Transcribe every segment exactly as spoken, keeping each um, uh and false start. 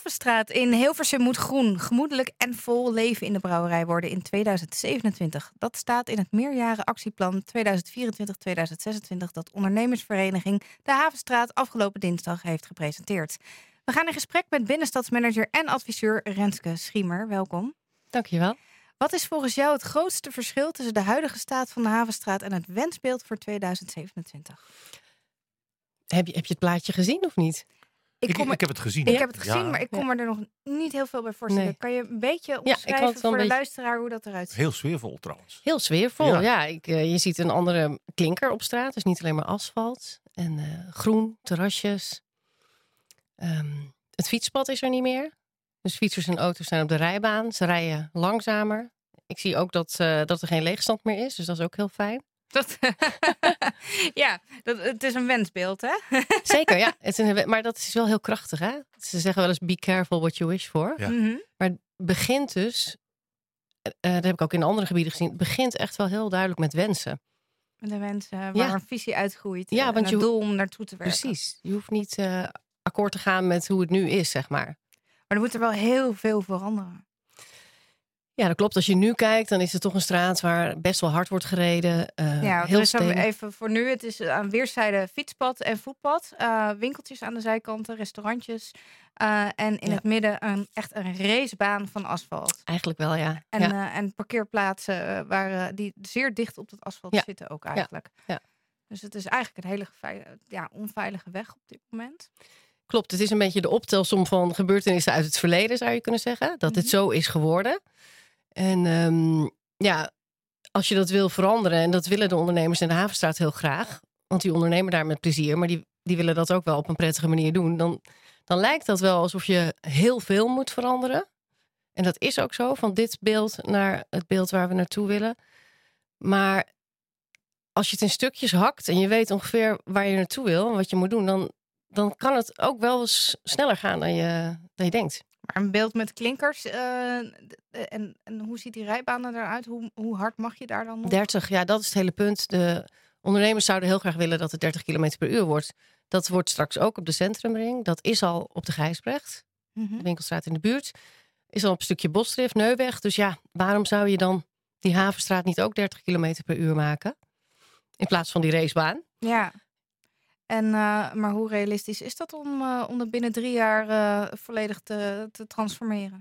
Havenstraat in Hilversum moet groen, gemoedelijk en vol leven in de brouwerij worden in tweeduizend zevenentwintig. Dat staat in het meerjarenactieplan tweeduizend vierentwintig tot tweeduizend zesentwintig dat ondernemersvereniging de Havenstraat afgelopen dinsdag heeft gepresenteerd. We gaan in gesprek met binnenstadsmanager en adviseur Renske Schiemer. Welkom. Dankjewel. Wat is volgens jou het grootste verschil tussen de huidige staat van de Havenstraat en het wensbeeld voor tweeduizend zevenentwintig? Heb je, heb je het plaatje gezien of niet? Ik, Ik, kom er, ik heb het gezien. ik hè? heb het gezien, Ja, maar ik kon Ja. me er nog niet heel veel bij voorstellen. Nee. Kan je een beetje Ja, ik omschrijven had het wel voor een de beetje- luisteraar hoe dat eruit ziet? Heel sfeervol trouwens. Heel sfeervol, ja. Ja. ik, uh, je ziet een andere klinker op straat. Dus niet alleen maar asfalt. En uh, groen, terrasjes. Um, het fietspad is er niet meer. Dus fietsers en auto's zijn op de rijbaan. Ze rijden langzamer. Ik zie ook dat, uh, dat er geen leegstand meer is. Dus dat is ook heel fijn. Dat, ja, dat, het is een wensbeeld, hè? Zeker, ja. Het is een, maar dat is wel heel krachtig, hè? Ze zeggen wel eens, be careful what you wish for. Ja. Mm-hmm. Maar het begint dus, uh, dat heb ik ook in andere gebieden gezien, het begint echt wel heel duidelijk met wensen. De mensen waar Ja. een visie uitgroeit. Ja, en want het je- doel om naartoe te werken. Precies. Je hoeft niet uh, akkoord te gaan met hoe het nu is, zeg maar. Maar er moet er wel heel veel veranderen. Ja, dat klopt. Als je nu kijkt, dan is het toch een straat waar best wel hard wordt gereden. Uh, Ja, heel er is dan stenen. even voor nu. Het is aan weerszijden fietspad en voetpad. Uh, winkeltjes aan de zijkanten, restaurantjes. Uh, en in Ja. het midden een, echt een racebaan van asfalt. Eigenlijk wel, ja. En, ja. uh, en parkeerplaatsen uh, waar, uh, die zeer dicht op het asfalt Ja. zitten ook eigenlijk. Ja. Ja. Dus het is eigenlijk een hele gevei- ja, onveilige weg op dit moment. Klopt, het is een beetje de optelsom van gebeurtenissen uit het verleden, zou je kunnen zeggen. Dat Mhm. het zo is geworden. En um, ja, als je dat wil veranderen, en dat willen de ondernemers in de Havenstraat heel graag, want die ondernemen daar met plezier, maar die, die willen dat ook wel op een prettige manier doen, dan, dan lijkt dat wel alsof je heel veel moet veranderen. En dat is ook zo, van dit beeld naar het beeld waar we naartoe willen. Maar als je het in stukjes hakt en je weet ongeveer waar je naartoe wil en wat je moet doen, dan, dan kan het ook wel eens sneller gaan dan je, dan je denkt. Maar een beeld met klinkers. Uh, en, en hoe ziet die rijbaan eruit? Hoe, hoe hard mag je daar dan nog? dertig, ja, dat is het hele punt. De ondernemers zouden heel graag willen dat het dertig kilometer per uur wordt. Dat wordt straks ook op de centrumring. Dat is al op de Gijsbrecht, Mm-hmm. de winkelstraat in de buurt. Is al op een stukje Bosdrift, Neuweg. Dus ja, waarom zou je dan die Havenstraat niet ook dertig kilometer per uur maken? In plaats van die racebaan. Ja. En, uh, maar hoe realistisch is dat om, uh, om dat binnen drie jaar uh, volledig te, te transformeren?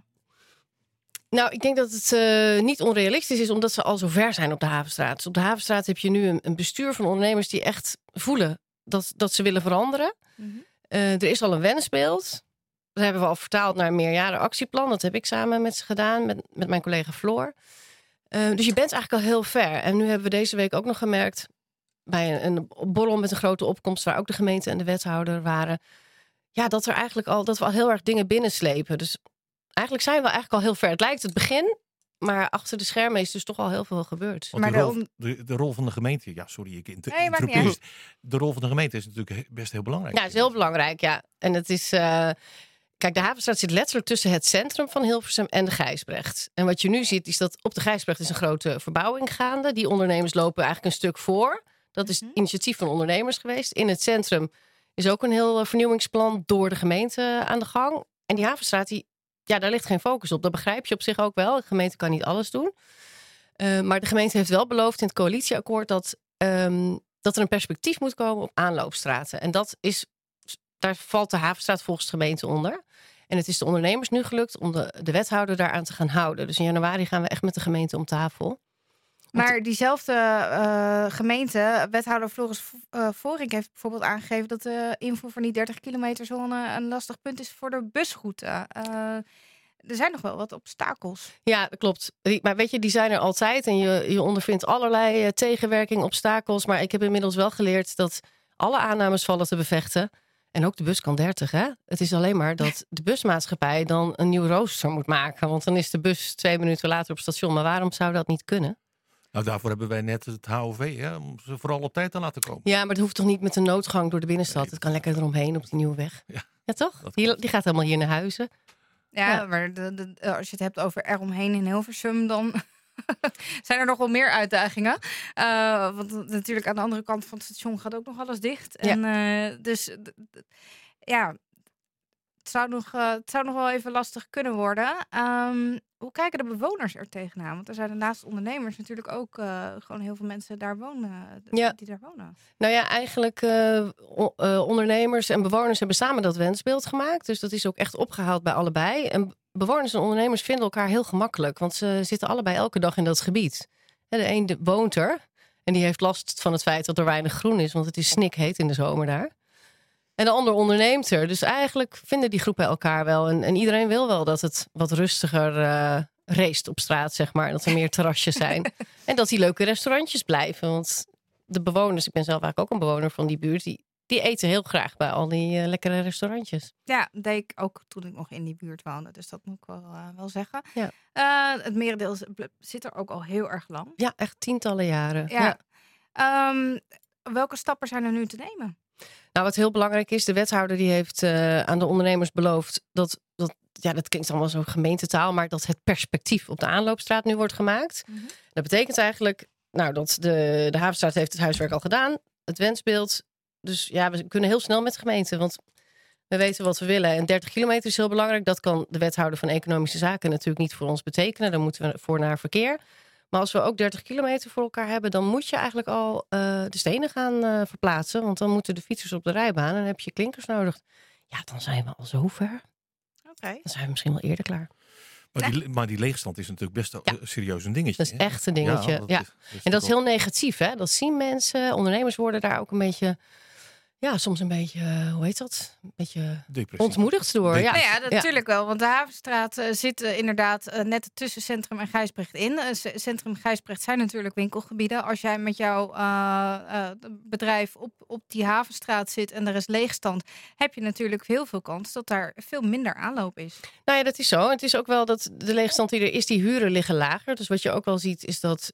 Nou, ik denk dat het uh, niet onrealistisch is, omdat ze al zo ver zijn op de Havenstraat. Dus op de Havenstraat heb je nu een, een bestuur van ondernemers die echt voelen dat, dat ze willen veranderen. Mm-hmm. Uh, er is al een wensbeeld. Dat hebben we al vertaald naar een meerjarenactieplan. Dat heb ik samen met ze gedaan, met, met mijn collega Floor. Uh, dus je bent eigenlijk al heel ver. En nu hebben we deze week ook nog gemerkt, bij een, een borrel met een grote opkomst, waar ook de gemeente en de wethouder waren, ja, dat er eigenlijk al, dat we al heel erg dingen binnenslepen. Dus eigenlijk zijn we eigenlijk al heel ver. Het lijkt het begin, maar achter de schermen is dus toch al heel veel gebeurd. Want Maar de, de rol, on- de, de rol van de gemeente, ja, sorry, ik inter- Nee, maakt niet interrupeer. De rol van de gemeente is natuurlijk he- best heel belangrijk. Ja, het is heel belangrijk, ja. En het is, uh, kijk, de Havenstraat zit letterlijk tussen het centrum van Hilversum en de Gijsbrecht. En wat je nu ziet, is dat op de Gijsbrecht is een grote verbouwing gaande. Die ondernemers lopen eigenlijk een stuk voor. Dat is het initiatief van ondernemers geweest. In het centrum is ook een heel vernieuwingsplan door de gemeente aan de gang. En die Havenstraat, die, ja, daar ligt geen focus op. Dat begrijp je op zich ook wel. De gemeente kan niet alles doen. Uh, maar de gemeente heeft wel beloofd in het coalitieakkoord dat, um, dat er een perspectief moet komen op aanloopstraten. En dat is, daar valt de Havenstraat volgens de gemeente onder. En het is de ondernemers nu gelukt om de, de wethouder daaraan te gaan houden. Dus in januari gaan we echt met de gemeente om tafel. Maar diezelfde uh, gemeente, wethouder Floris uh, Voring heeft bijvoorbeeld aangegeven dat de invoer van die dertig kilometer zone een lastig punt is voor de busroute. Uh, er zijn nog wel wat obstakels. Ja, dat klopt. Maar weet je, die zijn er altijd en je, je ondervindt allerlei uh, tegenwerking, obstakels. Maar ik heb inmiddels wel geleerd dat alle aannames vallen te bevechten. En ook de bus kan dertig, hè? Het is alleen maar dat de busmaatschappij dan een nieuw rooster moet maken. Want dan is de bus twee minuten later op station. Maar waarom zou dat niet kunnen? Nou, daarvoor hebben wij net het H O V, hè, om ze vooral op tijd te laten komen. Ja, maar het hoeft toch niet met een noodgang door de binnenstad? Nee. Het kan lekker eromheen op die nieuwe weg. Ja, ja toch? dat Die, klopt. die gaat helemaal hier naar Huizen. Ja, Ja. maar de, de, als je het hebt over eromheen in Hilversum, dan zijn er nog wel meer uitdagingen. Uh, want natuurlijk aan de andere kant van het station gaat ook nog alles dicht. En uh, dus d- d- ja, het zou, nog, uh, het zou nog wel even lastig kunnen worden. Um, hoe kijken de bewoners er tegenaan? Want er zijn naast ondernemers natuurlijk ook uh, gewoon heel veel mensen daar wonen, ja. die daar wonen. Nou ja, eigenlijk uh, o- uh, ondernemers en bewoners hebben samen dat wensbeeld gemaakt. Dus dat is ook echt opgehaald bij allebei. En bewoners en ondernemers vinden elkaar heel gemakkelijk. Want ze zitten allebei elke dag in dat gebied. De een woont er en die heeft last van het feit dat er weinig groen is. Want het is snikheet in de zomer daar. En de ander onderneemt er. Dus eigenlijk vinden die groepen elkaar wel. En, en iedereen wil wel dat het wat rustiger uh, race op straat, zeg maar. Dat er meer terrasjes zijn. En dat die leuke restaurantjes blijven. Want de bewoners, ik ben zelf eigenlijk ook een bewoner van die buurt... die, die eten heel graag bij al die uh, lekkere restaurantjes. Ja, dat deed ik ook toen ik nog in die buurt woonde. Dus dat moet ik wel, uh, wel zeggen. Ja. Uh, het merendeel zit er ook al heel erg lang. Ja, echt tientallen jaren. Ja. Ja. Um, welke stappen zijn er nu te nemen? Nou, wat heel belangrijk is, de wethouder die heeft uh, aan de ondernemers beloofd dat, dat, ja, dat klinkt allemaal zo gemeentetaal, maar dat het perspectief op de aanloopstraat nu wordt gemaakt. Mm-hmm. Dat betekent eigenlijk, nou, dat de, de Havenstraat heeft het huiswerk al gedaan, het wensbeeld. Dus ja, we kunnen heel snel met de gemeente, want we weten wat we willen. En dertig kilometer is heel belangrijk. Dat kan de wethouder van Economische Zaken natuurlijk niet voor ons betekenen. Dan moeten we voor naar verkeer. Maar als we ook dertig kilometer voor elkaar hebben, dan moet je eigenlijk al uh, de stenen gaan uh, verplaatsen. Want dan moeten de fietsers op de rijbaan en dan heb je klinkers nodig. Ja, dan zijn we al zo ver. Okay. Dan zijn we misschien wel eerder klaar. Maar die, maar die leegstand is natuurlijk best ja. serieus een dingetje. Dat is echt een dingetje. Ja, dat ja. Is, dat is en dat is heel negatief, hè? Dat zien mensen. Ondernemers worden daar ook een beetje... Ja, soms een beetje, hoe heet dat? Een beetje Depressie. ontmoedigd door. Ja, nou ja, natuurlijk ja. wel. Want de Havenstraat uh, zit uh, inderdaad uh, net tussen Centrum en Gijsbrecht in. Uh, Centrum en Gijsbrecht zijn natuurlijk winkelgebieden. Als jij met jouw uh, uh, bedrijf op, op die Havenstraat zit en er is leegstand, heb je natuurlijk heel veel kans dat daar veel minder aanloop is. Nou ja, dat is zo. Het is ook wel dat de leegstand die er is, die huren liggen lager. Dus wat je ook wel ziet is dat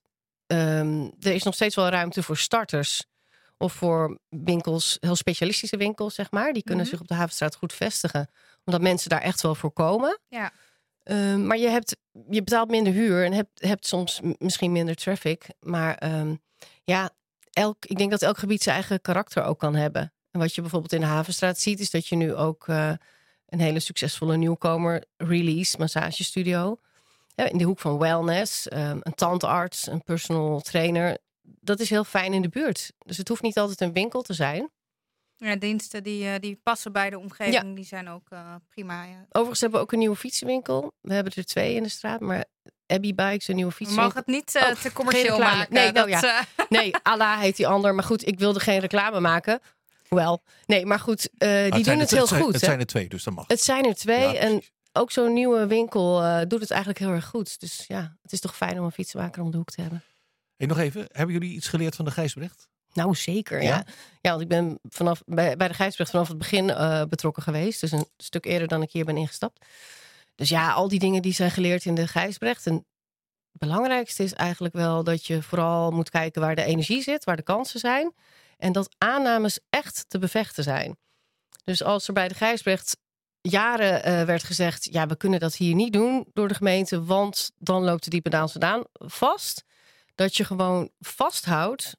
um, er is nog steeds wel ruimte voor starters. Of voor winkels, heel specialistische winkels, zeg maar. Die kunnen mm-hmm. zich op de Havenstraat goed vestigen. Omdat mensen daar echt wel voor komen. Ja. Um, maar je, hebt, je betaalt minder huur en hebt, hebt soms m- misschien minder traffic. Maar um, ja, elk, ik denk dat elk gebied zijn eigen karakter ook kan hebben. En wat je bijvoorbeeld in de Havenstraat ziet, is dat je nu ook uh, een hele succesvolle nieuwkomer, Release, massagestudio. Ja, in de hoek van wellness, um, een tandarts, een personal trainer. Dat is heel fijn in de buurt. Dus het hoeft niet altijd een winkel te zijn. Ja, diensten die, die passen bij de omgeving, ja. die zijn ook uh, prima. Ja. Overigens hebben we ook een nieuwe fietsenwinkel. We hebben er twee in de straat, maar Abbey Bikes, een nieuwe fietsenwinkel. We mogen het niet uh, oh, te commercieel maken. Nee, nou, dat, ja. uh... nee, Allah heet die ander. Maar goed, ik wilde geen reclame maken. Wel, nee, maar goed, uh, die het doen het, het heel het zijn, goed. Het hè? zijn er twee, dus dat mag. Het zijn er twee ja, en ook zo'n nieuwe winkel uh, doet het eigenlijk heel erg goed. Dus ja, het is toch fijn om een fietsenmaker om de hoek te hebben. Hey, nog even, hebben jullie iets geleerd van de Gijsbrecht? Nou, zeker, ja. Ja, ja want ik ben vanaf, bij, bij de Gijsbrecht vanaf het begin uh, betrokken geweest. Dus een stuk eerder dan ik hier ben ingestapt. Dus ja, al die dingen die zijn geleerd in de Gijsbrecht. En het belangrijkste is eigenlijk wel dat je vooral moet kijken waar de energie zit, waar de kansen zijn. En dat aannames echt te bevechten zijn. Dus als er bij de Gijsbrecht jaren uh, werd gezegd, ja, we kunnen dat hier niet doen door de gemeente, want dan loopt de Diepe Daalse Daan vast. Dat je gewoon vasthoudt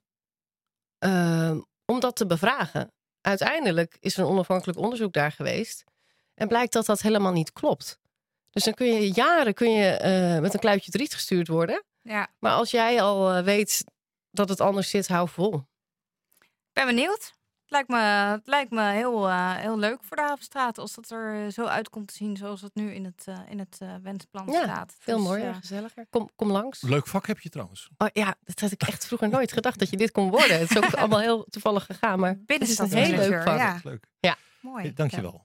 uh, om dat te bevragen. Uiteindelijk is er een onafhankelijk onderzoek daar geweest. En blijkt dat dat helemaal niet klopt. Dus dan kun je jaren kun je, uh, met een kluitje driet gestuurd worden. Ja. Maar als jij al uh, weet dat het anders zit, hou vol. Ik ben benieuwd. Het lijkt me, het lijkt me heel, uh, heel leuk voor de Havenstraat. Als dat er zo uit komt te zien zoals het nu in het, uh, in het uh, wensplan ja, staat. Veel dus, mooier, uh, gezelliger. Kom, kom langs. Leuk vak heb je trouwens. Oh, ja, dat had ik echt vroeger nooit gedacht dat je dit kon worden. Het is ook allemaal heel toevallig gegaan. Maar het is een heel leuk vak. Ja. Leuk. Ja. Mooi. Hey, dankjewel.